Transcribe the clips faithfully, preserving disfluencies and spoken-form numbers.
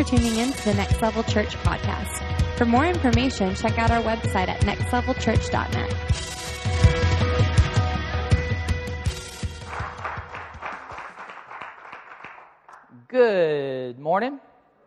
tuning in to the Next Level Church podcast. For more information, check out our website at next level church dot net. Good morning.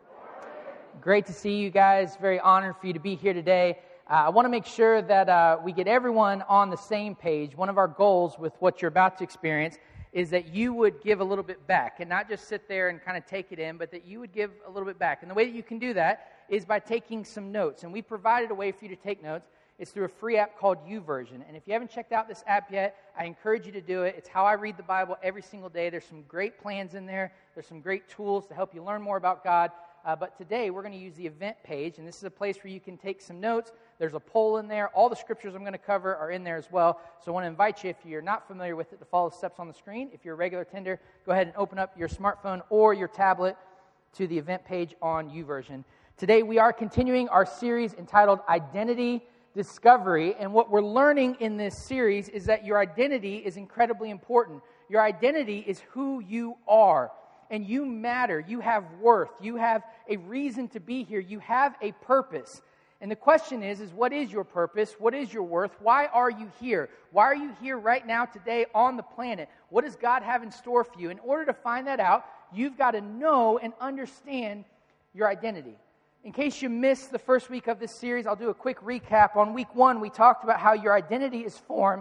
Great to see you guys. Very honored for you to be here today. Uh, I want to make sure that uh, we get everyone on the same page. One of our goals with what you're about to experience is that you would give a little bit back and not just sit there and kind of take it in, but that you would give a little bit back. And the way that you can do that is by taking some notes. And we provided a way for you to take notes. It's through a free app called YouVersion. And if you haven't checked out this app yet, I encourage you to do it. It's how I read the Bible every single day. There's some great plans in there. There's some great tools to help you learn more about God. Uh, but today, we're going to use the event page, and this is a place where you can take some notes. There's a poll in there. All the scriptures I'm going to cover are in there as well. So I want to invite you, if you're not familiar with it, to follow the steps on the screen. If you're a regular attender, go ahead and open up your smartphone or your tablet to the event page on YouVersion. Today, we are continuing our series entitled Identity Discovery, and what we're learning in this series is that your identity is incredibly important. Your identity is who you are. And you matter, you have worth, you have a reason to be here, you have a purpose. And the question is, is what is your purpose? What is your worth? Why are you here? Why are you here right now today on the planet? What does God have in store for you? In order to find that out, you've got to know and understand your identity. In case you missed the first week of this series, I'll do a quick recap. On week one, we talked about how your identity is formed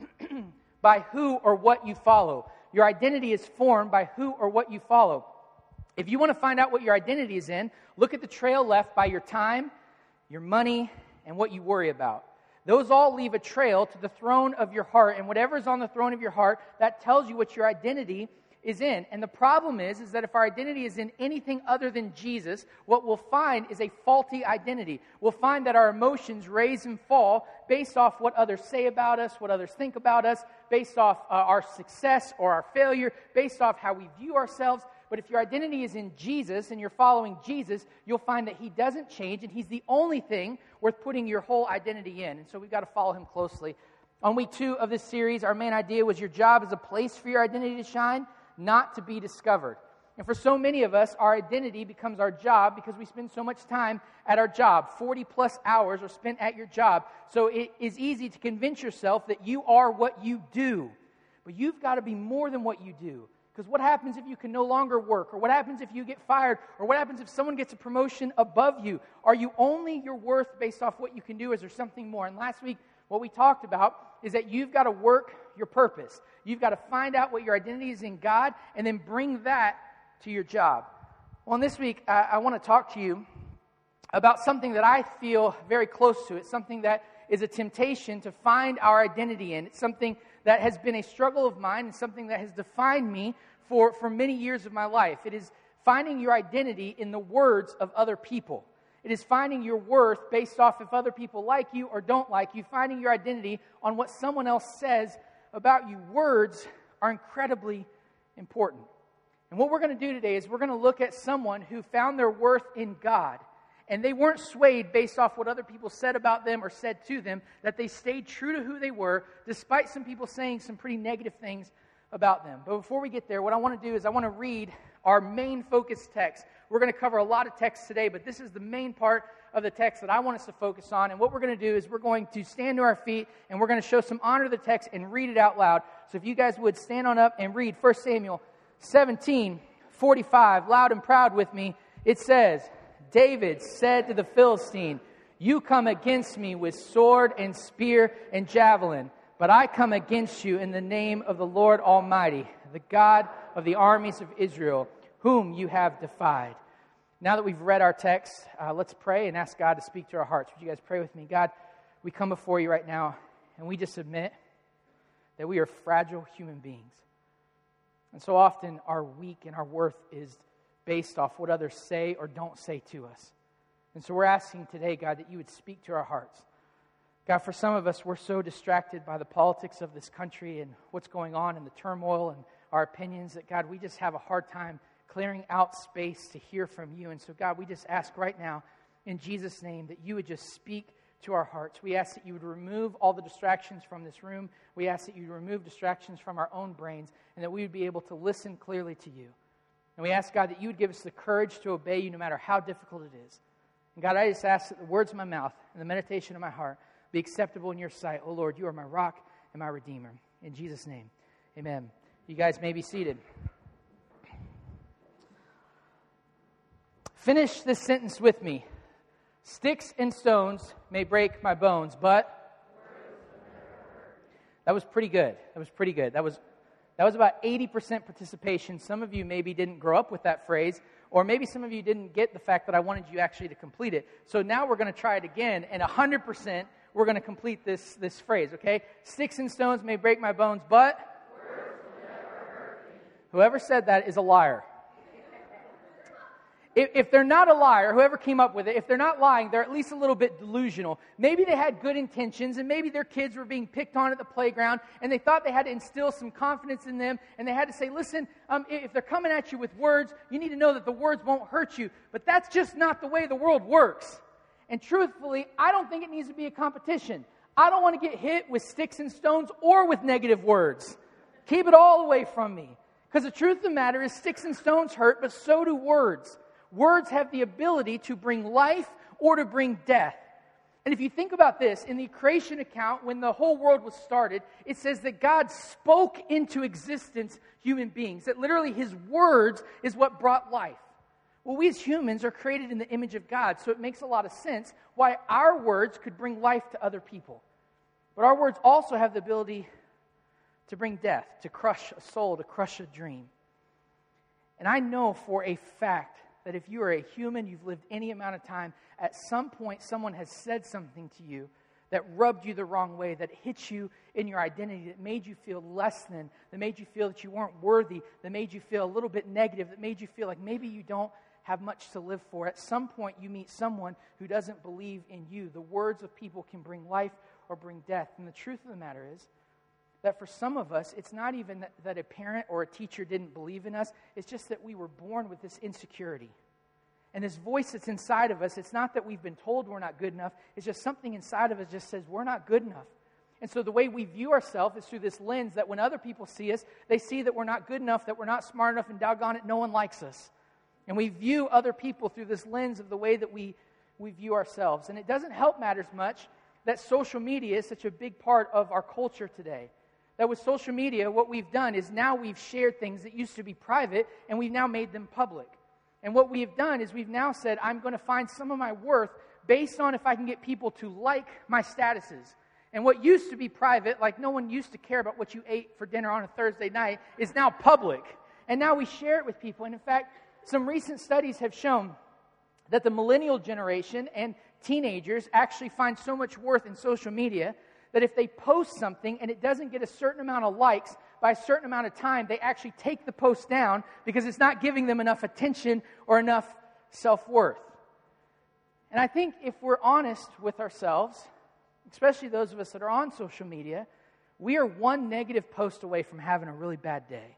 by who or what you follow. Your identity is formed by who or what you follow. If you want to find out what your identity is in, look at the trail left by your time, your money, and what you worry about. Those all leave a trail to the throne of your heart, and whatever is on the throne of your heart, that tells you what your identity is in. And the problem is, is that if our identity is in anything other than Jesus, what we'll find is a faulty identity. We'll find that our emotions raise and fall based off what others say about us, what others think about us, based off uh, our success or our failure, based off how we view ourselves. But if your identity is in Jesus and you're following Jesus, you'll find that He doesn't change, and He's the only thing worth putting your whole identity in. And so we've got to follow Him closely. On week two of this series, our main idea was your job is a place for your identity to shine, not to be discovered. And for so many of us, our identity becomes our job because we spend so much time at our job. forty plus hours are spent at your job. So it is easy to convince yourself that you are what you do. But you've got to be more than what you do. Because what happens if you can no longer work? Or what happens if you get fired? Or what happens if someone gets a promotion above you? Are you only your worth based off what you can do? Is there something more? And last week, what we talked about is that you've got to work your purpose. You've got to find out what your identity is in God and then bring that to your job. Well, this week, I, I want to talk to you about something that I feel very close to. It's something that is a temptation to find our identity in. It's something that has been a struggle of mine and something that has defined me for, for many years of my life. It is finding your identity in the words of other people. It is finding your worth based off if other people like you or don't like you, finding your identity on what someone else says about you. Words are incredibly important. And what we're going to do today is we're going to look at someone who found their worth in God. And they weren't swayed based off what other people said about them or said to them, that they stayed true to who they were, despite some people saying some pretty negative things about them. But before we get there, what I want to do is I want to read our main focus text. We're going to cover a lot of text today, but this is the main part of the text that I want us to focus on. And what we're going to do is we're going to stand to our feet, and we're going to show some honor to the text and read it out loud. So if you guys would stand on up and read First Samuel seventeen forty-five, loud and proud with me. It says, David said to the Philistine, "You come against me with sword and spear and javelin, but I come against you in the name of the Lord Almighty, the God of the armies of Israel, whom you have defied." Now that we've read our text, uh, let's pray and ask God to speak to our hearts. Would you guys pray with me? God, we come before you right now, and we just admit that we are fragile human beings. And so often our weak and our worth is based off what others say or don't say to us. And so we're asking today, God, that you would speak to our hearts. God, for some of us, we're so distracted by the politics of this country and what's going on and the turmoil and our opinions that, God, we just have a hard time clearing out space to hear from you. And so, God, we just ask right now, in Jesus' name, that you would just speak to our hearts. We ask that you would remove all the distractions from this room. We ask that you would remove distractions from our own brains and that we would be able to listen clearly to you. And we ask, God, that you would give us the courage to obey you no matter how difficult it is. And God, I just ask that the words of my mouth and the meditation of my heart be acceptable in your sight. Oh, Lord, you are my rock and my redeemer. In Jesus' name, amen. You guys may be seated. Finish this sentence with me. Sticks and stones may break my bones, but... That was pretty good. That was pretty good. That was that was about eighty percent participation. Some of you maybe didn't grow up with that phrase, or maybe some of you didn't get the fact that I wanted you actually to complete it. So now we're going to try it again, and one hundred percent we're going to complete this, this phrase, okay? Sticks and stones may break my bones, but... Words will never hurt me. Whoever said that is a liar. If they're not a liar, whoever came up with it, if they're not lying, they're at least a little bit delusional. Maybe they had good intentions, and maybe their kids were being picked on at the playground, and they thought they had to instill some confidence in them, and they had to say, listen, um, if they're coming at you with words, you need to know that the words won't hurt you. But that's just not the way the world works. And truthfully, I don't think it needs to be a competition. I don't want to get hit with sticks and stones or with negative words. Keep it all away from me. Because the truth of the matter is sticks and stones hurt, but so do words. Words have the ability to bring life or to bring death. And if you think about this, in the creation account, when the whole world was started, it says that God spoke into existence human beings. That literally his words is what brought life. Well, we as humans are created in the image of God, so it makes a lot of sense why our words could bring life to other people. But our words also have the ability to bring death, to crush a soul, to crush a dream. And I know for a fact that if you are a human, you've lived any amount of time, at some point someone has said something to you that rubbed you the wrong way, that hit you in your identity, that made you feel less than, that made you feel that you weren't worthy, that made you feel a little bit negative, that made you feel like maybe you don't have much to live for. At some point you meet someone who doesn't believe in you. The words of people can bring life or bring death. And the truth of the matter is that for some of us, it's not even that, that a parent or a teacher didn't believe in us. It's just that we were born with this insecurity. And this voice that's inside of us, it's not that we've been told we're not good enough. It's just something inside of us just says we're not good enough. And so the way we view ourselves is through this lens that when other people see us, they see that we're not good enough, that we're not smart enough, and doggone it, no one likes us. And we view other people through this lens of the way that we, we view ourselves. And it doesn't help matters much that social media is such a big part of our culture today. That with social media, what we've done is now we've shared things that used to be private, and we've now made them public. And what we've done is we've now said, I'm going to find some of my worth based on if I can get people to like my statuses. And what used to be private, like no one used to care about what you ate for dinner on a Thursday night, is now public. And now we share it with people. And in fact, some recent studies have shown that the millennial generation and teenagers actually find so much worth in social media that if they post something and it doesn't get a certain amount of likes by a certain amount of time, they actually take the post down because it's not giving them enough attention or enough self-worth. And I think if we're honest with ourselves, especially those of us that are on social media, we are one negative post away from having a really bad day.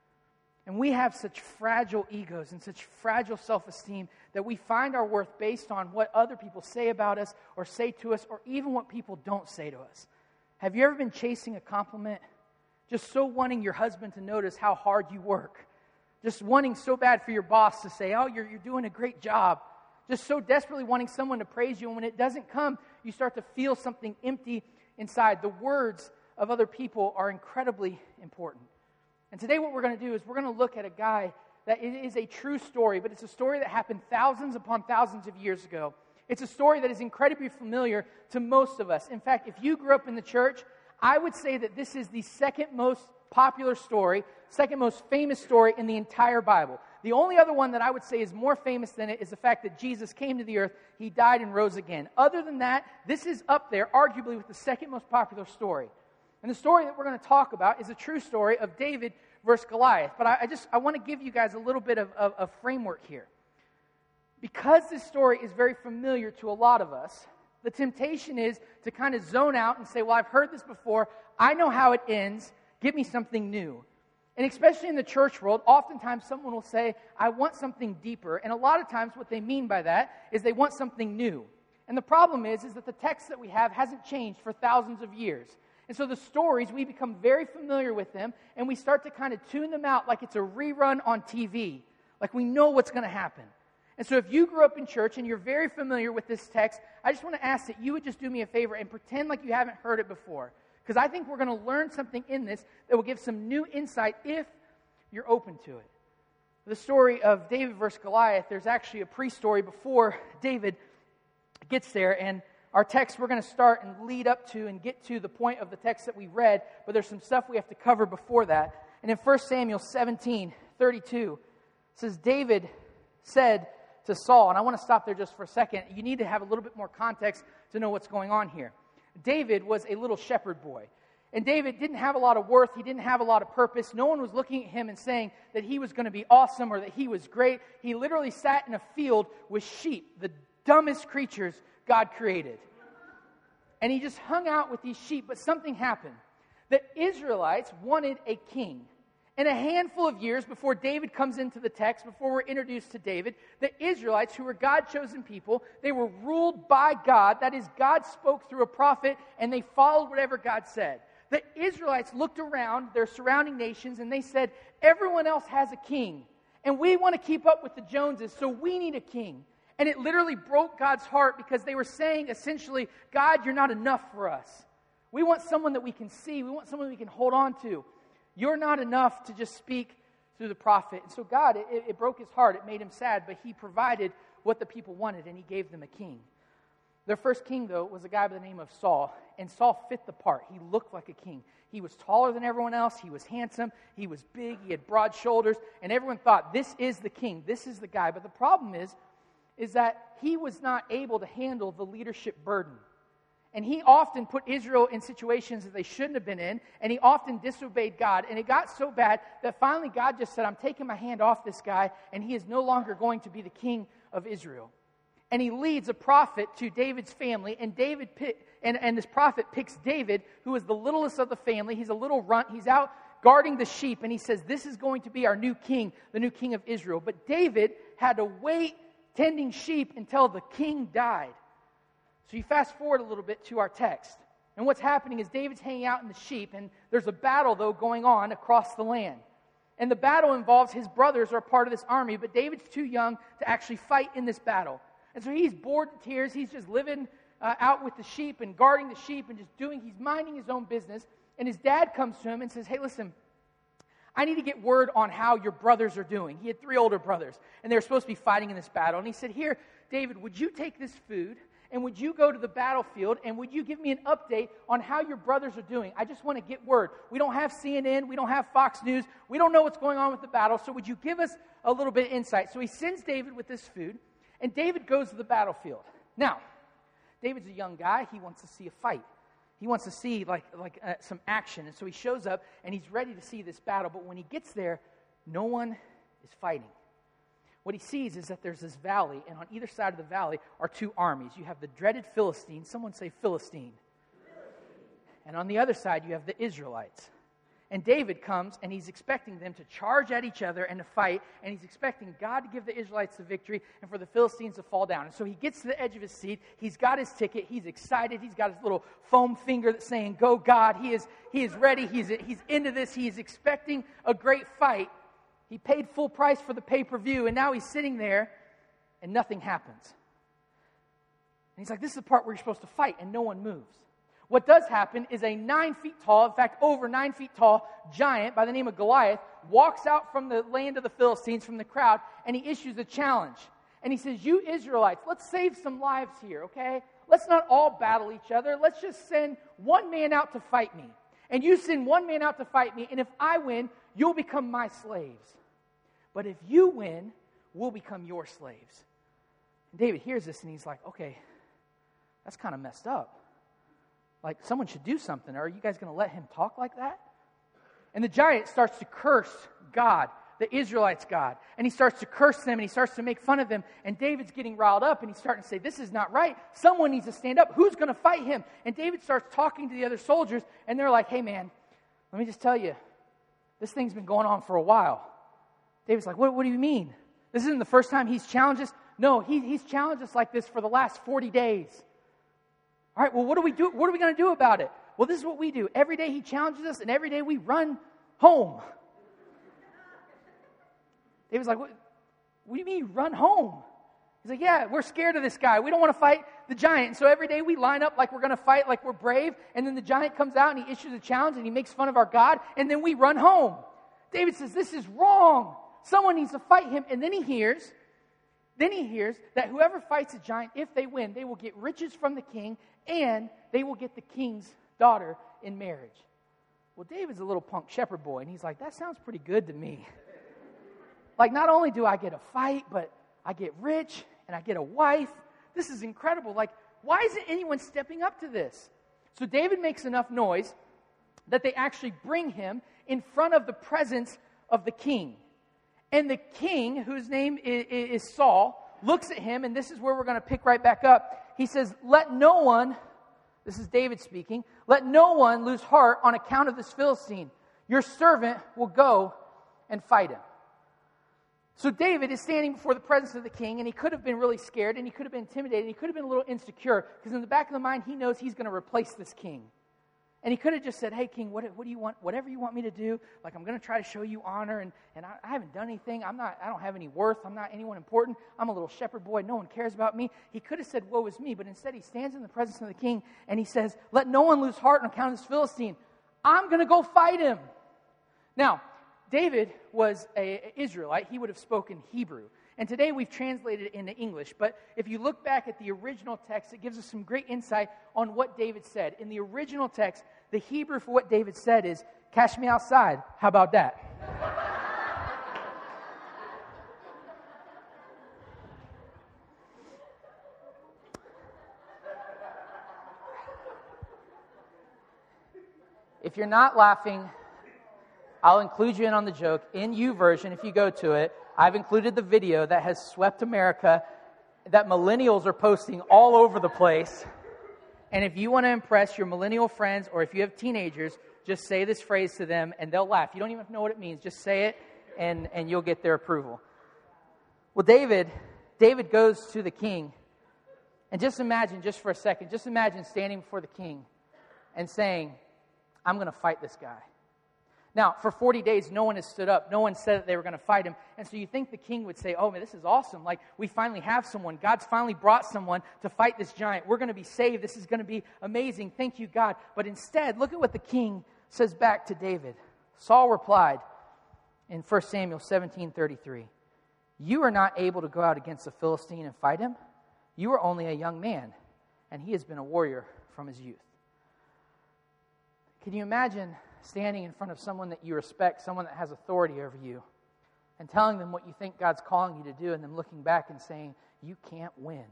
And we have such fragile egos and such fragile self-esteem that we find our worth based on what other people say about us or say to us or even what people don't say to us. Have you ever been chasing a compliment? Just so wanting your husband to notice how hard you work. Just wanting so bad for your boss to say, oh, you're, you're doing a great job. Just so desperately wanting someone to praise you. And when it doesn't come, you start to feel something empty inside. The words of other people are incredibly important. And today what we're going to do is we're going to look at a guy that it is a true story, but it's a story that happened thousands upon thousands of years ago. It's a story that is incredibly familiar to most of us. In fact, if you grew up in the church, I would say that this is the second most popular story, second most famous story in the entire Bible. The only other one that I would say is more famous than it is the fact that Jesus came to the earth, he died and rose again. Other than that, this is up there arguably with the second most popular story. And the story that we're going to talk about is a true story of David versus Goliath. But I, I just I want to give you guys a little bit of, of, of framework here. Because this story is very familiar to a lot of us, the temptation is to kind of zone out and say, well, I've heard this before. I know how it ends. Give me something new. And especially in the church world, oftentimes someone will say, I want something deeper. And a lot of times what they mean by that is they want something new. And the problem is, is that the text that we have hasn't changed for thousands of years. And so the stories, we become very familiar with them, and we start to kind of tune them out like it's a rerun on T V. Like we know what's going to happen. And so if you grew up in church and you're very familiar with this text, I just want to ask that you would just do me a favor and pretend like you haven't heard it before. Because I think we're going to learn something in this that will give some new insight if you're open to it. The story of David versus Goliath, there's actually a pre-story before David gets there. And our text we're going to start and lead up to and get to the point of the text that we read. But there's some stuff we have to cover before that. And in First Samuel seventeen thirty-two, it says, David said to Saul, and I want to stop there just for a second. You need to have a little bit more context to know what's going on here. David was a little shepherd boy. And David didn't have a lot of worth. He didn't have a lot of purpose. No one was looking at him and saying that he was going to be awesome or that he was great. He literally sat in a field with sheep, the dumbest creatures God created. And he just hung out with these sheep, but something happened. The Israelites wanted a king. And a handful of years before David comes into the text, before we're introduced to David, the Israelites, who were God-chosen people, they were ruled by God. That is, God spoke through a prophet, and they followed whatever God said. The Israelites looked around their surrounding nations, and they said, everyone else has a king, and we want to keep up with the Joneses, so we need a king. And it literally broke God's heart because they were saying, essentially, God, you're not enough for us. We want someone that we can see. We want someone we can hold on to. You're not enough to just speak through the prophet. And so God, it, it broke his heart. It made him sad, but he provided what the people wanted, and he gave them a king. Their first king, though, was a guy by the name of Saul, and Saul fit the part. He looked like a king. He was taller than everyone else. He was handsome. He was big. He had broad shoulders, and everyone thought, this is the king. This is the guy. But the problem is, is that he was not able to handle the leadership burden. And he often put Israel in situations that they shouldn't have been in, and he often disobeyed God. And it got so bad that finally God just said, I'm taking my hand off this guy, and he is no longer going to be the king of Israel. And he leads a prophet to David's family, and David pick, and, and this prophet picks David, who is the littlest of the family. He's a little runt. He's out guarding the sheep, and he says, this is going to be our new king, the new king of Israel. But David had to wait tending sheep until the king died. So you fast forward a little bit to our text. And what's happening is David's hanging out in the sheep, and there's a battle, though, going on across the land. And the battle involves his brothers are a part of this army, but David's too young to actually fight in this battle. And so he's bored to tears. He's just living uh, out with the sheep and guarding the sheep and just doing, he's minding his own business. And his dad comes to him and says, hey, listen, I need to get word on how your brothers are doing. He had three older brothers, and they were supposed to be fighting in this battle. And he said, here, David, would you take this food, and would you go to the battlefield, and would you give me an update on how your brothers are doing? I just want to get word. We don't have C N N. We don't have Fox News. We don't know what's going on with the battle, so would you give us a little bit of insight? So he sends David with this food, and David goes to the battlefield. Now, David's a young guy. He wants to see a fight. He wants to see like, like uh, some action, and so he shows up, and he's ready to see this battle, but when he gets there, no one is fighting. What he sees is that there's this valley, and on either side of the valley are two armies. You have the dreaded Philistines. Someone say Philistine. And on the other side, you have the Israelites. And David comes, and he's expecting them to charge at each other and to fight, and he's expecting God to give the Israelites the victory and for the Philistines to fall down. And so he gets to the edge of his seat. He's got his ticket. He's excited. He's got his little foam finger that's saying, go God. He is, he is ready. He's, he's into this. He's expecting a great fight. He paid full price for the pay-per-view, and now he's sitting there, and nothing happens. And he's like, this is the part where you're supposed to fight, and no one moves. What does happen is a nine feet tall, in fact, over nine feet tall giant by the name of Goliath walks out from the land of the Philistines, from the crowd, and he issues a challenge. And he says, you Israelites, let's save some lives here, okay? Let's not all battle each other. Let's just send one man out to fight me. And you send one man out to fight me, and if I win, you'll become my slaves. But if you win, we'll become your slaves. And David hears this, and he's like, okay, that's kind of messed up. Like, someone should do something. Are you guys going to let him talk like that? And the giant starts to curse God, the Israelites' God. And he starts to curse them, and he starts to make fun of them. And David's getting riled up, and he's starting to say, this is not right. Someone needs to stand up. Who's going to fight him? And David starts talking to the other soldiers, and they're like, hey, man, let me just tell you, this thing's been going on for a while. David's like, what, what do you mean? This isn't the first time he's challenged us? No, he, he's challenged us like this for the last forty days. All right, well, what do we do? What are we going to do about it? Well, this is what we do. Every day he challenges us, and every day we run home. David's like, what? what do you mean run home? He's like, yeah, we're scared of this guy. We don't want to fight the giant. And so every day we line up like we're going to fight, like we're brave. And then the giant comes out and he issues a challenge and he makes fun of our God. And then we run home. David says, this is wrong. Someone needs to fight him. And then he hears, then he hears that whoever fights a giant, if they win, they will get riches from the king and they will get the king's daughter in marriage. Well, David's a little punk shepherd boy. And he's like, that sounds pretty good to me. Like, not only do I get a fight, but I get rich and I get a wife. This is incredible. Like, why isn't anyone stepping up to this? So David makes enough noise that they actually bring him in front of the presence of the king. And the king, whose name is, is Saul, looks at him, and this is where we're going to pick right back up. He says, let no one, this is David speaking, let no one lose heart on account of this Philistine. Your servant will go and fight him. So David is standing before the presence of the king, and he could have been really scared, and he could have been intimidated, and he could have been a little insecure, because in the back of the mind, he knows he's going to replace this king. And he could have just said, hey, king, what, what do you want? Whatever you want me to do, like I'm going to try to show you honor, and, and I, I haven't done anything. I'm not, I don't have any worth. I'm not anyone important. I'm a little shepherd boy. No one cares about me. He could have said, woe is me, but instead he stands in the presence of the king, and he says, let no one lose heart on account of this Philistine. I'm going to go fight him. Now, David was an Israelite. He would have spoken Hebrew. And today we've translated it into English. But if you look back at the original text, it gives us some great insight on what David said. In the original text, the Hebrew for what David said is, catch me outside. How about that? If you're not laughing, I'll include you in on the joke. In YouVersion, if you go to it, I've included the video that has swept America, that millennials are posting all over the place. And if you want to impress your millennial friends, or if you have teenagers, just say this phrase to them and they'll laugh. You don't even know what it means. Just say it and, and you'll get their approval. Well, David, David goes to the king. And just imagine, just for a second, just imagine standing before the king and saying, I'm going to fight this guy. Now, for forty days, no one has stood up. No one said that they were going to fight him. And so you think the king would say, oh, man, this is awesome. Like, we finally have someone. God's finally brought someone to fight this giant. We're going to be saved. This is going to be amazing. Thank you, God. But instead, look at what the king says back to David. Saul replied in First Samuel seventeen thirty-three, you are not able to go out against the Philistine and fight him. You are only a young man, and he has been a warrior from his youth. Can you imagine standing in front of someone that you respect, someone that has authority over you, and telling them what you think God's calling you to do, and them looking back and saying, you can't win?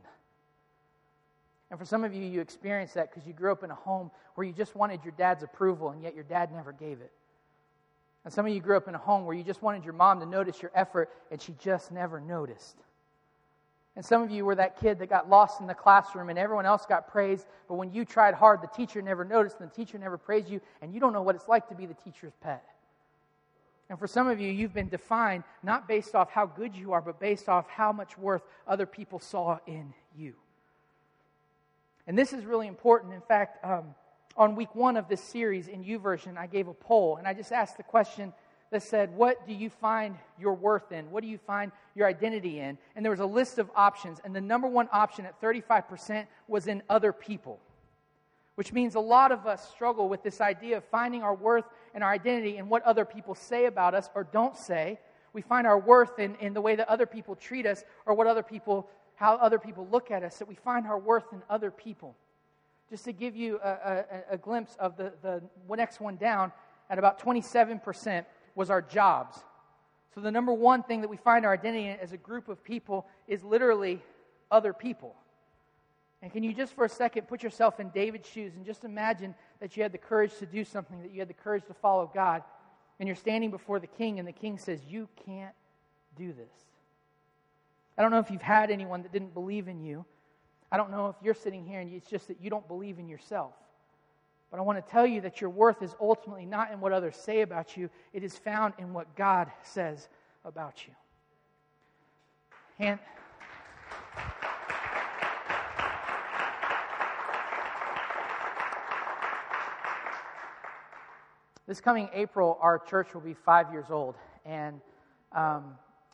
And for some of you, you experienced that because you grew up in a home where you just wanted your dad's approval, and yet your dad never gave it. And some of you grew up in a home where you just wanted your mom to notice your effort, and she just never noticed. And some of you were that kid that got lost in the classroom and everyone else got praised, but when you tried hard, the teacher never noticed and the teacher never praised you, and you don't know what it's like to be the teacher's pet. And for some of you, you've been defined not based off how good you are, but based off how much worth other people saw in you. And this is really important. In fact, um, on week one of this series in YouVersion, I gave a poll, and I just asked the question that said, what do you find your worth in? What do you find your identity in? And there was a list of options, and the number one option at thirty-five percent was in other people, which means a lot of us struggle with this idea of finding our worth and our identity in what other people say about us or don't say. We find our worth in, in the way that other people treat us or what other people, how other people look at us, that we find our worth in other people. Just to give you a, a, a glimpse of the, the next one down, at about twenty-seven percent, was our jobs. So the number one thing that we find our identity in as a group of people is literally other people. And can you just for a second put yourself in David's shoes and just imagine that you had the courage to do something, that you had the courage to follow God, and you're standing before the king and the king says, you can't do this. I don't know if you've had anyone that didn't believe in you. I don't know if you're sitting here and it's just that you don't believe in yourself. But I want to tell you that your worth is ultimately not in what others say about you. It is found in what God says about you. And this coming April, our church will be five years old. And um,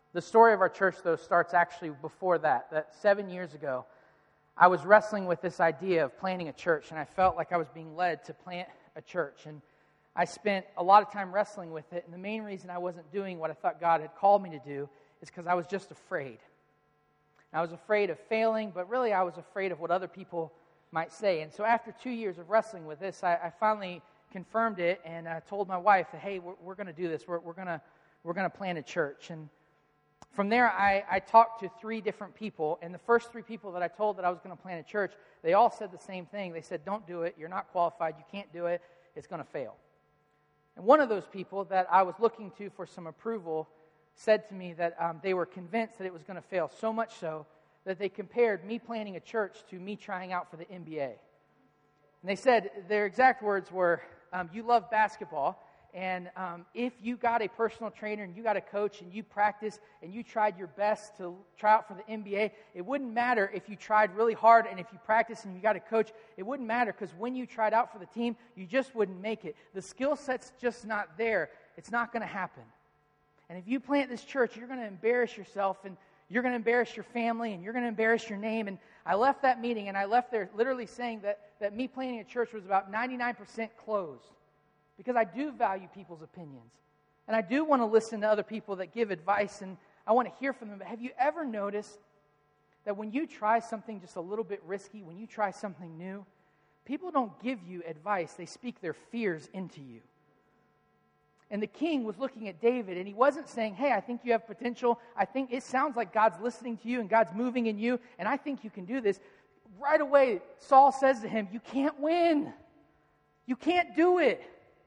The story of our church, though, starts actually before that. That seven years ago, I was wrestling with this idea of planting a church, and I felt like I was being led to plant a church. And I spent a lot of time wrestling with it, and the main reason I wasn't doing what I thought God had called me to do is because I was just afraid. I was afraid of failing, but really I was afraid of what other people might say. And so after two years of wrestling with this, I, I finally confirmed it, and I told my wife that, hey, we're, we're going to do this. We're, we're going to we're going to plant a church. And from there, I, I talked to three different people, and the first three people that I told that I was going to plant a church, they all said the same thing. They said, don't do it. You're not qualified. You can't do it. It's going to fail. And one of those people that I was looking to for some approval said to me that um, they were convinced that it was going to fail, so much so that they compared me planting a church to me trying out for the N B A. And they said, their exact words were, um, you love basketball, and um, if you got a personal trainer and you got a coach and you practice and you tried your best to try out for the N B A, it wouldn't matter if you tried really hard and if you practiced and you got a coach, it wouldn't matter because when you tried out for the team, you just wouldn't make it. The skill set's just not there. It's not going to happen. And if you plant this church, you're going to embarrass yourself, and you're going to embarrass your family, and you're going to embarrass your name. And I left that meeting, and I left there literally saying that, that me planting a church was about ninety-nine percent closed. Because I do value people's opinions. And I do want to listen to other people that give advice, and I want to hear from them. But have you ever noticed that when you try something just a little bit risky, when you try something new, people don't give you advice. They speak their fears into you. And the king was looking at David, and he wasn't saying, hey, I think you have potential. I think it sounds like God's listening to you and God's moving in you, and I think you can do this. Right away, Saul says to him, you can't win. You can't do it.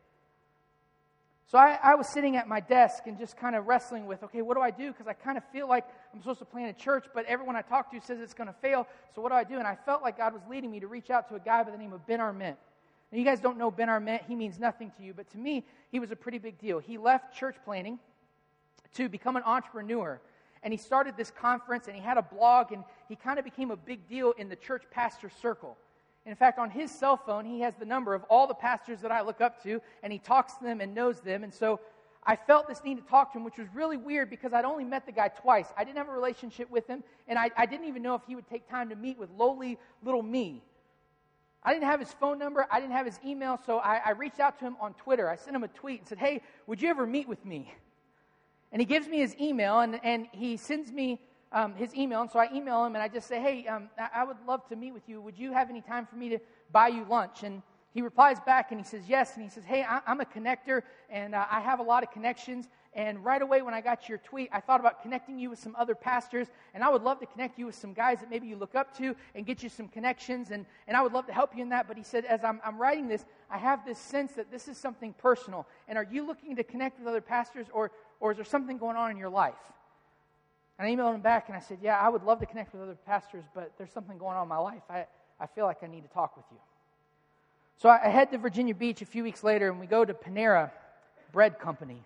So I, I was sitting at my desk and just kind of wrestling with, okay, what do I do? Because I kind of feel like I'm supposed to plant a church, but everyone I talk to says it's going to fail. So what do I do? And I felt like God was leading me to reach out to a guy by the name of Ben Arment. Now, you guys don't know Ben Arment. He means nothing to you. But to me, he was a pretty big deal. He left church planting to become an entrepreneur. And he started this conference, and he had a blog, and he kind of became a big deal in the church pastor circle. In fact, on his cell phone, he has the number of all the pastors that I look up to, and he talks to them and knows them. And so I felt this need to talk to him, which was really weird because I'd only met the guy twice. I didn't have a relationship with him, and I, I didn't even know if he would take time to meet with lowly little me. I didn't have his phone number. I didn't have his email, so I, I reached out to him on Twitter. I sent him a tweet and said, hey, would you ever meet with me? And he gives me his email, and, and he sends me um, his email. And so I email him, and I just say, hey, um, I, I would love to meet with you. Would you have any time for me to buy you lunch? And he replies back, and he says, yes. And he says, hey, I, I'm a connector, and uh, I have a lot of connections. And right away when I got your tweet, I thought about connecting you with some other pastors, and I would love to connect you with some guys that maybe you look up to and get you some connections, and, and I would love to help you in that. But he said, as I'm, I'm writing this, I have this sense that this is something personal. And are you looking to connect with other pastors, or, or is there something going on in your life? And I emailed him back, and I said, yeah, I would love to connect with other pastors, but there's something going on in my life. I, I feel like I need to talk with you. So I, I head to Virginia Beach a few weeks later, and we go to Panera Bread Company.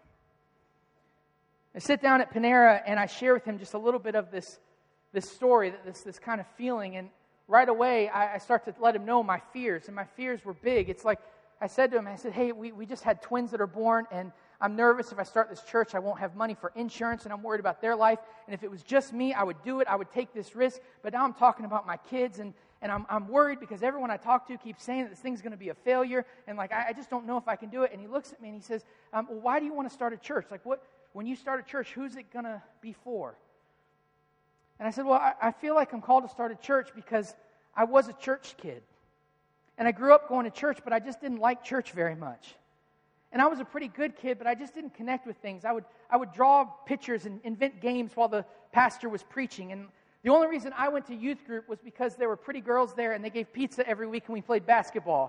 I sit down at Panera, and I share with him just a little bit of this, this story, this, this kind of feeling. And right away, I, I start to let him know my fears. And my fears were big. It's like I said to him, I said, hey, we, we just had twins that are born, and I'm nervous if I start this church, I won't have money for insurance, and I'm worried about their life. And if it was just me, I would do it. I would take this risk. But now I'm talking about my kids, and, and I'm, I'm worried because everyone I talk to keeps saying that this thing's going to be a failure. And, like, I, I just don't know if I can do it. And he looks at me, and he says, um, well, why do you want to start a church? Like, what? When you start a church, who's it going to be for? And I said, well, I, I feel like I'm called to start a church because I was a church kid. And I grew up going to church, but I just didn't like church very much. And I was a pretty good kid, but I just didn't connect with things. I would I would draw pictures and invent games while the pastor was preaching. And the only reason I went to youth group was because there were pretty girls there, and they gave pizza every week, and we played basketball.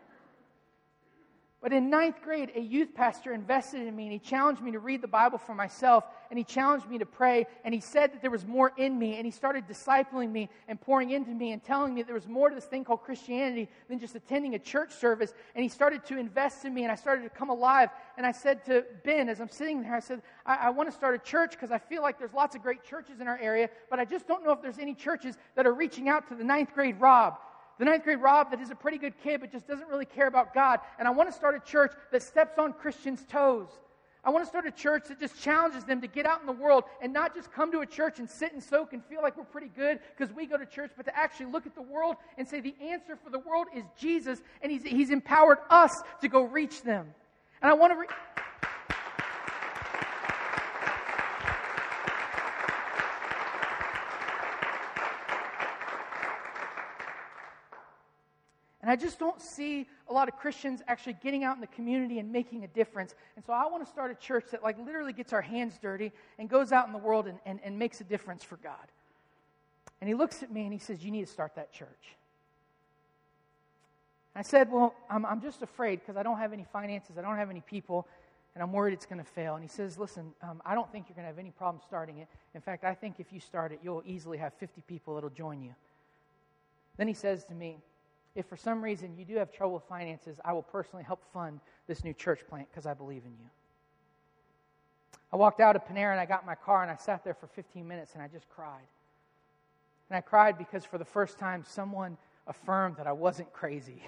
But in ninth grade, a youth pastor invested in me, and he challenged me to read the Bible for myself, and he challenged me to pray, and he said that there was more in me, and he started discipling me and pouring into me and telling me that there was more to this thing called Christianity than just attending a church service, and he started to invest in me, and I started to come alive. And I said to Ben, as I'm sitting there, I said, I, I want to start a church because I feel like there's lots of great churches in our area, but I just don't know if there's any churches that are reaching out to the ninth grade Rob. The ninth grade Rob that is a pretty good kid but just doesn't really care about God. And I want to start a church that steps on Christians' toes. I I want to start a church that just challenges them to get out in the world and not just come to a church and sit and soak and feel like we're pretty good because we go to church, but to actually look at the world and say the answer for the world is Jesus, and He's, he's empowered us to go reach them. And I want to... Re- And I just don't see a lot of Christians actually getting out in the community and making a difference. And so I want to start a church that like literally gets our hands dirty and goes out in the world and, and, and makes a difference for God. And he looks at me and he says, you need to start that church. I said, well, I'm, I'm just afraid because I don't have any finances, I don't have any people, and I'm worried it's going to fail. And he says, listen, um, I don't think you're going to have any problem starting it. In fact, I think if you start it, you'll easily have fifty people that'll join you. Then he says to me, if for some reason you do have trouble with finances, I will personally help fund this new church plant because I believe in you. I walked out of Panera and I got in my car and I sat there for fifteen minutes and I just cried. And I cried because for the first time someone affirmed that I wasn't crazy.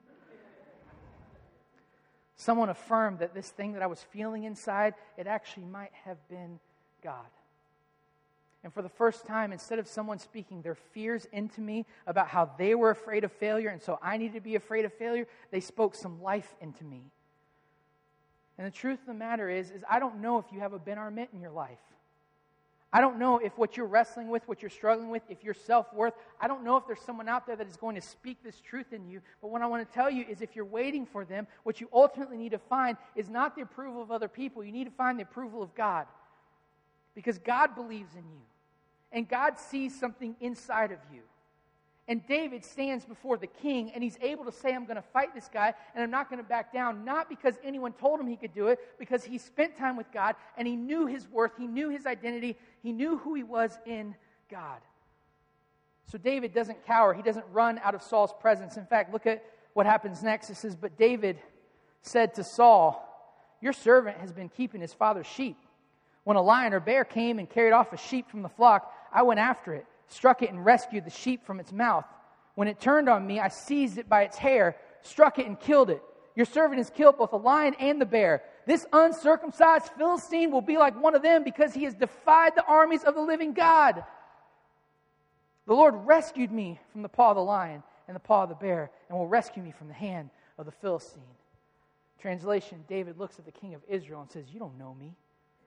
Someone affirmed that this thing that I was feeling inside, it actually might have been God. And for the first time, instead of someone speaking their fears into me about how they were afraid of failure and so I needed to be afraid of failure, they spoke some life into me. And the truth of the matter is, is I don't know if you have a Ben Armit in your life. I don't know if what you're wrestling with, what you're struggling with, if your self-worth, I don't know if there's someone out there that is going to speak this truth in you. But what I want to tell you is if you're waiting for them, what you ultimately need to find is not the approval of other people. You need to find the approval of God. Because God believes in you. And God sees something inside of you. And David stands before the king, and he's able to say, I'm going to fight this guy, and I'm not going to back down, not because anyone told him he could do it, because he spent time with God, and he knew his worth, he knew his identity, he knew who he was in God. So David doesn't cower, he doesn't run out of Saul's presence. In fact, look at what happens next. It says, but David said to Saul, your servant has been keeping his father's sheep. When a lion or bear came and carried off a sheep from the flock, I went after it, struck it and rescued the sheep from its mouth. When it turned on me, I seized it by its hair, struck it and killed it. Your servant has killed both the lion and the bear. This uncircumcised Philistine will be like one of them because he has defied the armies of the living God. The Lord rescued me from the paw of the lion and the paw of the bear and will rescue me from the hand of the Philistine. Translation, David looks at the king of Israel and says, you don't know me.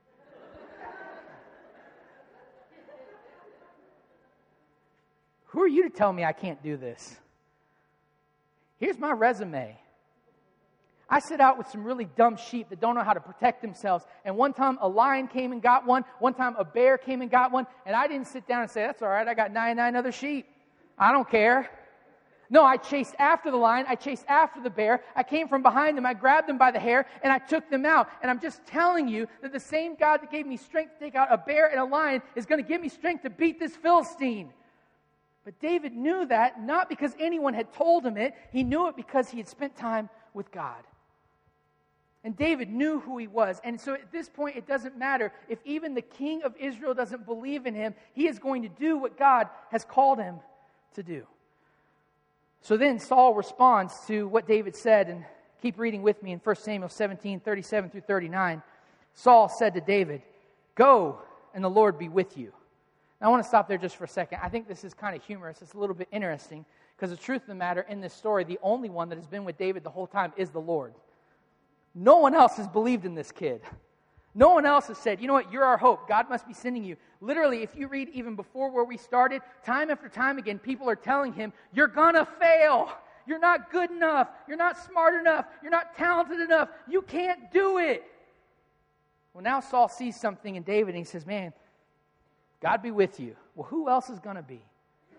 Who are you to tell me I can't do this? Here's my resume. I sit out with some really dumb sheep that don't know how to protect themselves. And one time a lion came and got one. One time a bear came and got one. And I didn't sit down and say, that's all right, I got ninety-nine other sheep. I don't care. No, I chased after the lion. I chased after the bear. I came from behind them. I grabbed them by the hair and I took them out. And I'm just telling you that the same God that gave me strength to take out a bear and a lion is going to give me strength to beat this Philistine. But David knew that not because anyone had told him it. He knew it because he had spent time with God. And David knew who he was. And so at this point, it doesn't matter if even the king of Israel doesn't believe in him. He is going to do what God has called him to do. So then Saul responds to what David said. And keep reading with me in First Samuel seventeen, thirty-seven through thirty-nine. Saul said to David, go, and the Lord be with you. Now, I want to stop there just for a second. I think this is kind of humorous. It's a little bit interesting because the truth of the matter in this story, the only one that has been with David the whole time is the Lord. No one else has believed in this kid. No one else has said, you know what, you're our hope. God must be sending you. Literally, if you read even before where we started, time after time again, people are telling him, you're going to fail. You're not good enough. You're not smart enough. You're not talented enough. You can't do it. Well, now Saul sees something in David and he says, man, God be with you. Well, who else is going to be?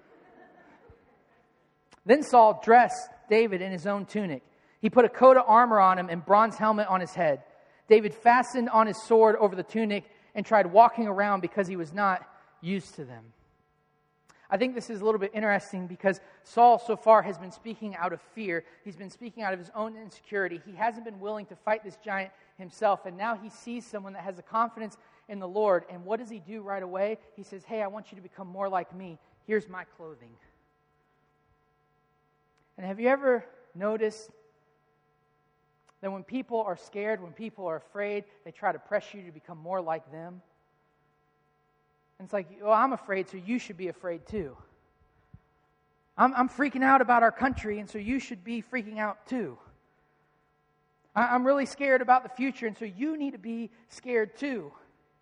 Then Saul dressed David in his own tunic. He put a coat of armor on him and bronze helmet on his head. David fastened on his sword over the tunic and tried walking around because he was not used to them. I think this is a little bit interesting because Saul so far has been speaking out of fear. He's been speaking out of his own insecurity. He hasn't been willing to fight this giant himself. And now he sees someone that has a confidence in the Lord. And what does he do right away? He says, hey, I want you to become more like me. Here's my clothing. And have you ever noticed that when people are scared, when people are afraid, they try to press you to become more like them. And it's like, well, I'm afraid, so you should be afraid too. I'm, I'm freaking out about our country, and so you should be freaking out too. I, I'm really scared about the future, and so you need to be scared too.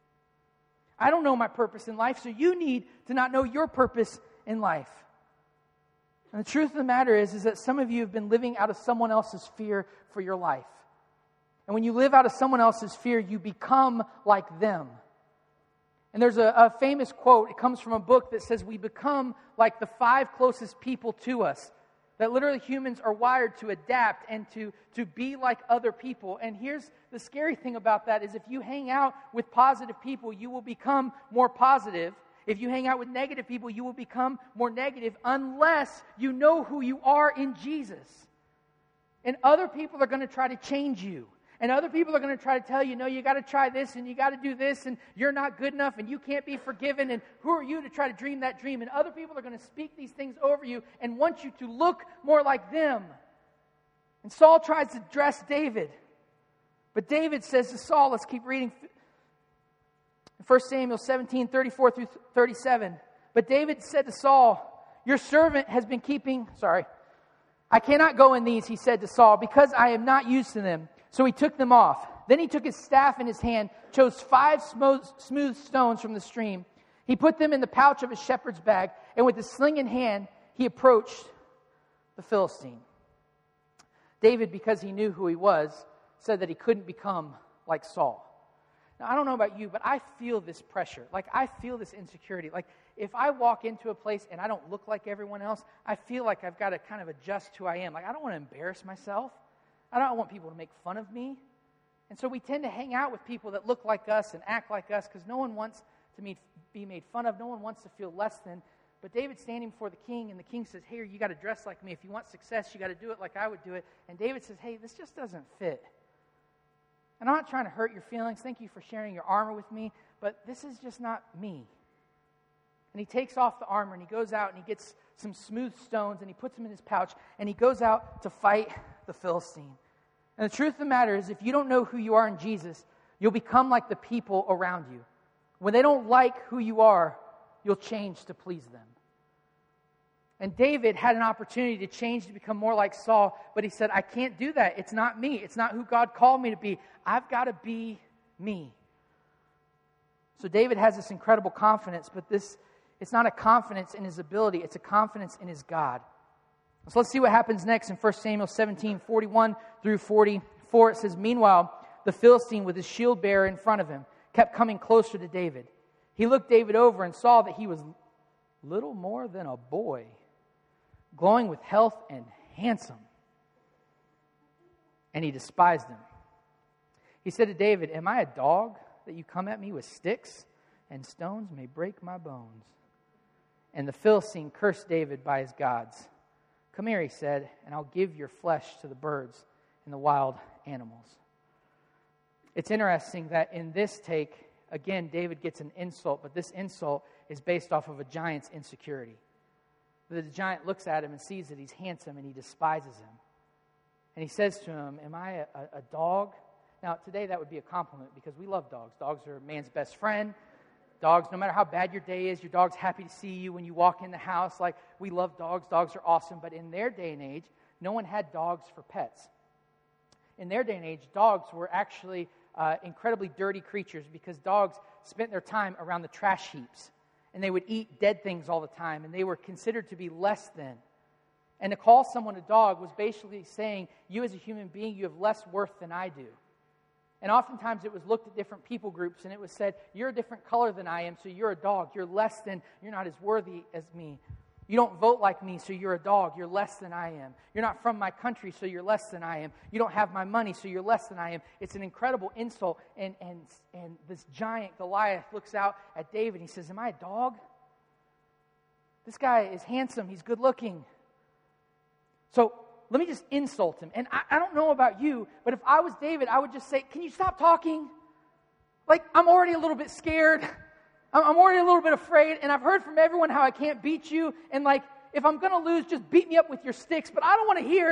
I don't know my purpose in life, so you need to not know your purpose in life. And the truth of the matter is, is that some of you have been living out of someone else's fear for your life. And when you live out of someone else's fear, you become like them. And there's a, a famous quote. It comes from a book that says we become like the five closest people to us. That literally humans are wired to adapt and to, to be like other people. And here's the scary thing about that is if you hang out with positive people, you will become more positive. If you hang out with negative people, you will become more negative unless you know who you are in Jesus. And other people are going to try to change you. And other people are going to try to tell you, no, you got to try this and you got to do this and you're not good enough and you can't be forgiven and who are you to try to dream that dream? And other people are going to speak these things over you and want you to look more like them. And Saul tries to dress David. But David says to Saul, let's keep reading First Samuel seventeen, thirty-four through thirty-seven. But David said to Saul, your servant has been keeping, sorry, I cannot go in these, he said to Saul, because I am not used to them. So he took them off. Then he took his staff in his hand, chose five smooth stones from the stream. He put them in the pouch of his shepherd's bag, and with his sling in hand, he approached the Philistine. David, because he knew who he was, said that he couldn't become like Saul. Now, I don't know about you, but I feel this pressure. Like, I feel this insecurity. Like, if I walk into a place and I don't look like everyone else, I feel like I've got to kind of adjust who I am. Like, I don't want to embarrass myself. I don't want people to make fun of me. And so we tend to hang out with people that look like us and act like us because no one wants to meet, be made fun of. No one wants to feel less than. But David's standing before the king, and the king says, hey, you got to dress like me. If you want success, you got to do it like I would do it. And David says, hey, this just doesn't fit. And I'm not trying to hurt your feelings. Thank you for sharing your armor with me. But this is just not me. And he takes off the armor, and he goes out, and he gets some smooth stones, and he puts them in his pouch, and he goes out to fight the Philistine. And the truth of the matter is, if you don't know who you are in Jesus, you'll become like the people around you. When they don't like who you are, you'll change to please them. And David had an opportunity to change to become more like Saul, but he said, I can't do that. It's not me. It's not who God called me to be. I've got to be me. So David has this incredible confidence, but this it's not a confidence in his ability. It's a confidence in his God. So let's see what happens next in First Samuel seventeen, forty-one through forty-four. It says, meanwhile, the Philistine with his shield bearer in front of him kept coming closer to David. He looked David over and saw that he was little more than a boy, glowing with health and handsome. And he despised him. He said to David, am I a dog that you come at me with sticks, and stones may break my bones? And the Philistine cursed David by his gods. Come here, he said, and I'll give your flesh to the birds and the wild animals. It's interesting that in this take, again, David gets an insult, but this insult is based off of a giant's insecurity. The giant looks at him and sees that he's handsome, and he despises him. And he says to him, am I a, a dog? Now, today that would be a compliment because we love dogs. Dogs are man's best friend. Dogs, no matter how bad your day is, your dog's happy to see you when you walk in the house. Like, we love dogs. Dogs are awesome. But in their day and age, no one had dogs for pets. In their day and age, dogs were actually uh, incredibly dirty creatures because dogs spent their time around the trash heaps. And they would eat dead things all the time. And they were considered to be less than. And to call someone a dog was basically saying, you as a human being, you have less worth than I do. And oftentimes it was looked at different people groups and it was said, you're a different color than I am, so you're a dog. You're less than, you're not as worthy as me. You don't vote like me, so you're a dog. You're less than I am. You're not from my country, so you're less than I am. You don't have my money, so you're less than I am. It's an incredible insult. And, and, and this giant Goliath looks out at David and he says, am I a dog? This guy is handsome. He's good looking. So let me just insult him. And I, I don't know about you, but if I was David, I would just say, can you stop talking? Like, I'm already a little bit scared. I'm, I'm already a little bit afraid. And I've heard from everyone how I can't beat you. And like, if I'm going to lose, just beat me up with your sticks. But I don't want to hear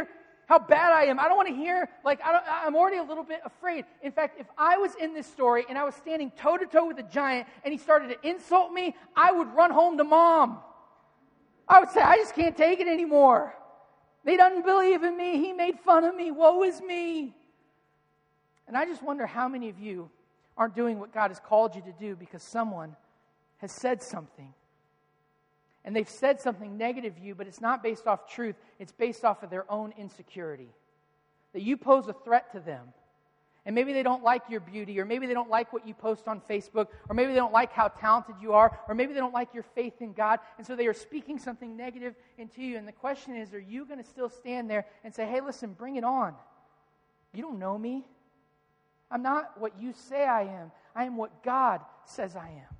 how bad I am. I don't want to hear, like, I don't, I'm already a little bit afraid. In fact, if I was in this story and I was standing toe-to-toe with a giant and he started to insult me, I would run home to Mom. I would say, I just can't take it anymore. They don't believe in me. He made fun of me. Woe is me. And I just wonder how many of you aren't doing what God has called you to do because someone has said something. And they've said something negative to you, but it's not based off truth. It's based off of their own insecurity. That you pose a threat to them. And maybe they don't like your beauty, or maybe they don't like what you post on Facebook, or maybe they don't like how talented you are, or maybe they don't like your faith in God, and so they are speaking something negative into you. And the question is, are you going to still stand there and say, hey, listen, bring it on. You don't know me. I'm not what you say I am. I am what God says I am.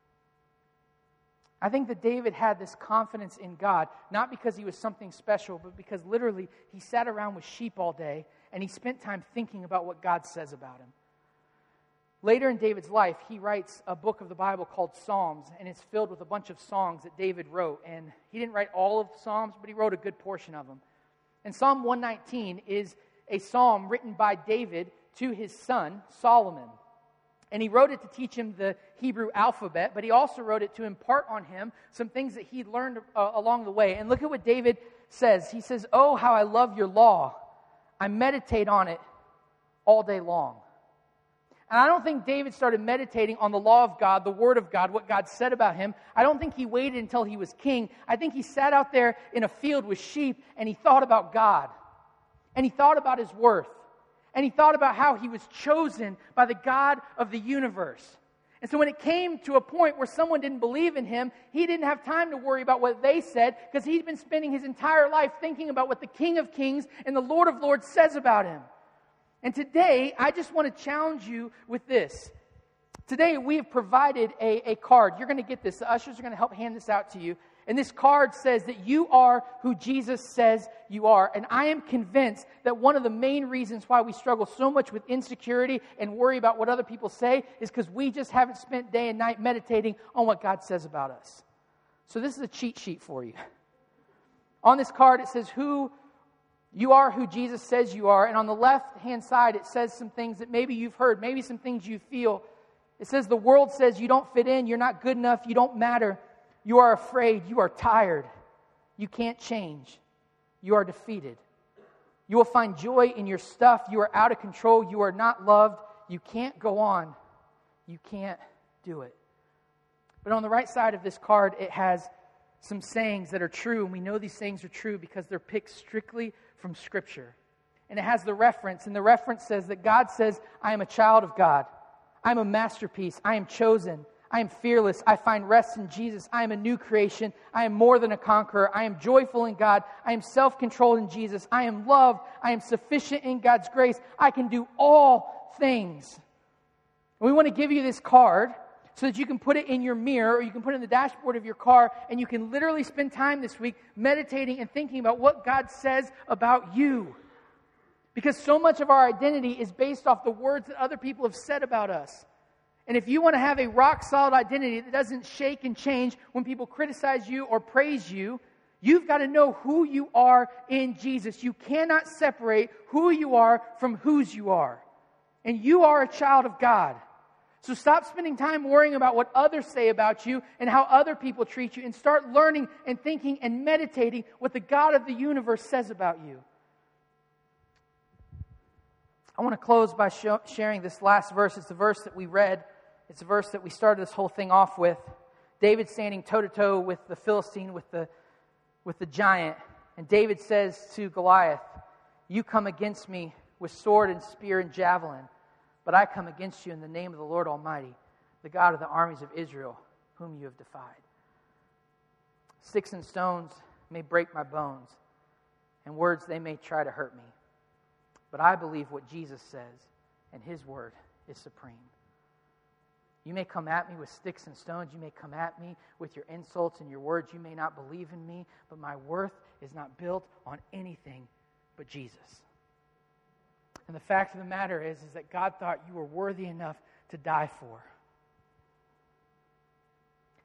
I think that David had this confidence in God, not because he was something special, but because literally he sat around with sheep all day and he spent time thinking about what God says about him. Later in David's life, he writes a book of the Bible called Psalms, and it's filled with a bunch of songs that David wrote. And he didn't write all of the Psalms, but he wrote a good portion of them. And Psalm one nineteen is a psalm written by David to his son, Solomon. And he wrote it to teach him the Hebrew alphabet, but he also wrote it to impart on him some things that he learned uh, along the way. And look at what David says. He says, oh, how I love your law. I meditate on it all day long. And I don't think David started meditating on the law of God, the word of God, what God said about him. I don't think he waited until he was king. I think he sat out there in a field with sheep and he thought about God. And he thought about his worth. And he thought about how he was chosen by the God of the universe. And so when it came to a point where someone didn't believe in him, he didn't have time to worry about what they said because he'd been spending his entire life thinking about what the King of Kings and the Lord of Lords says about him. And today, I just want to challenge you with this. Today, we have provided a, a card. You're going to get this. The ushers are going to help hand this out to you. And this card says that you are who Jesus says you are. And I am convinced that one of the main reasons why we struggle so much with insecurity and worry about what other people say is because we just haven't spent day and night meditating on what God says about us. So this is a cheat sheet for you. On this card, it says who you are, who Jesus says you are. And on the left-hand side, it says some things that maybe you've heard, maybe some things you feel. It says the world says you don't fit in, you're not good enough, you don't matter. You are afraid. You are tired. You can't change. You are defeated. You will find joy in your stuff. You are out of control. You are not loved. You can't go on. You can't do it. But on the right side of this card, it has some sayings that are true. And we know these sayings are true because they're picked strictly from Scripture. And it has the reference. And the reference says that God says, I am a child of God. I am a masterpiece. I am chosen. I am fearless. I find rest in Jesus. I am a new creation. I am more than a conqueror. I am joyful in God. I am self-controlled in Jesus. I am loved. I am sufficient in God's grace. I can do all things. And we want to give you this card so that you can put it in your mirror or you can put it in the dashboard of your car and you can literally spend time this week meditating and thinking about what God says about you. Because so much of our identity is based off the words that other people have said about us. And if you want to have a rock-solid identity that doesn't shake and change when people criticize you or praise you, you've got to know who you are in Jesus. You cannot separate who you are from whose you are. And you are a child of God. So stop spending time worrying about what others say about you and how other people treat you, and start learning and thinking and meditating what the God of the universe says about you. I want to close by show, sharing this last verse. It's the verse that we read. It's a verse that we started this whole thing off with. David standing toe-to-toe with the Philistine, with the, with the giant. And David says to Goliath, you come against me with sword and spear and javelin, but I come against you in the name of the Lord Almighty, the God of the armies of Israel, whom you have defied. Sticks and stones may break my bones, and words they may try to hurt me. But I believe what Jesus says, and His word is supreme. You may come at me with sticks and stones. You may come at me with your insults and your words. You may not believe in me, but my worth is not built on anything but Jesus. And the fact of the matter is, is that God thought you were worthy enough to die for.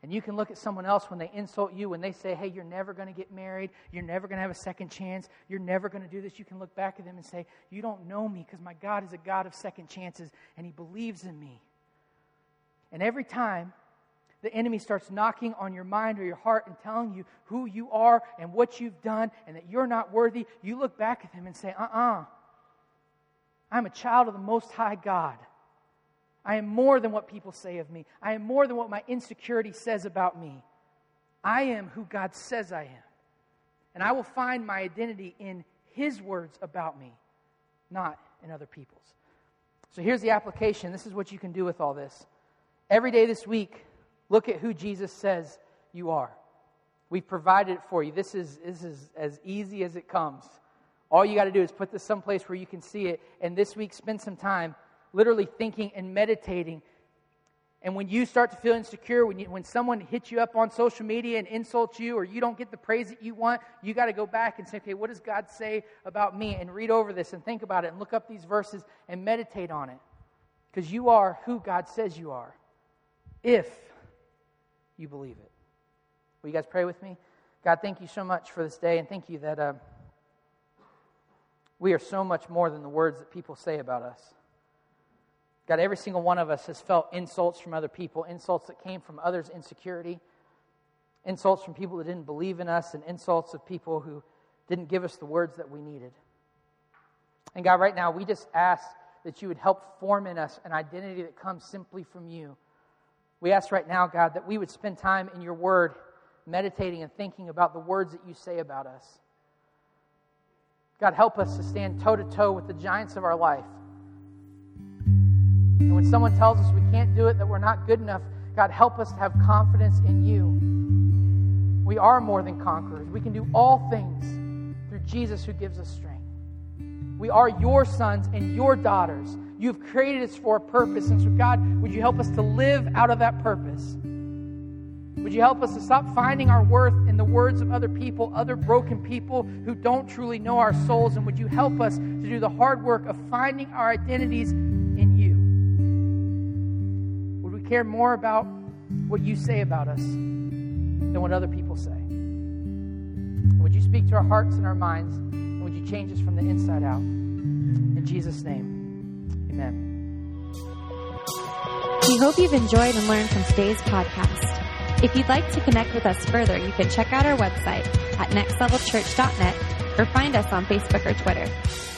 And you can look at someone else when they insult you, when they say, hey, you're never going to get married, you're never going to have a second chance, you're never going to do this. You can look back at them and say, you don't know me because my God is a God of second chances and He believes in me. And every time the enemy starts knocking on your mind or your heart and telling you who you are and what you've done and that you're not worthy, you look back at him and say, uh-uh, I'm a child of the Most High God. I am more than what people say of me. I am more than what my insecurity says about me. I am who God says I am. And I will find my identity in His words about me, not in other people's. So here's the application. This is what you can do with all this. Every day this week, look at who Jesus says you are. We've provided it for you. This is, this is as easy as it comes. All you got to do is put this someplace where you can see it. And this week, spend some time literally thinking and meditating. And when you start to feel insecure, when you, when someone hits you up on social media and insults you, or you don't get the praise that you want, you got to go back and say, okay, what does God say about me? And read over this and think about it and look up these verses and meditate on it. Because you are who God says you are, if you believe it. Will you guys pray with me? God, thank you so much for this day, and thank you that uh, we are so much more than the words that people say about us. God, every single one of us has felt insults from other people, insults that came from others' insecurity, insults from people that didn't believe in us, and insults of people who didn't give us the words that we needed. And God, right now, we just ask that you would help form in us an identity that comes simply from you. We ask right now, God, that we would spend time in your word, meditating and thinking about the words that you say about us. God, help us to stand toe-to-toe with the giants of our life. And when someone tells us we can't do it, that we're not good enough, God, help us to have confidence in you. We are more than conquerors. We can do all things through Jesus who gives us strength. We are your sons and your daughters. You've created us for a purpose. And so, God, would you help us to live out of that purpose? Would you help us to stop finding our worth in the words of other people, other broken people who don't truly know our souls? And would you help us to do the hard work of finding our identities in you? Would we care more about what you say about us than what other people say? Would you speak to our hearts and our minds? And would you change us from the inside out? In Jesus' name, amen. We hope you've enjoyed and learned from today's podcast. If you'd like to connect with us further, you can check out our website at next level church dot net or find us on Facebook or Twitter.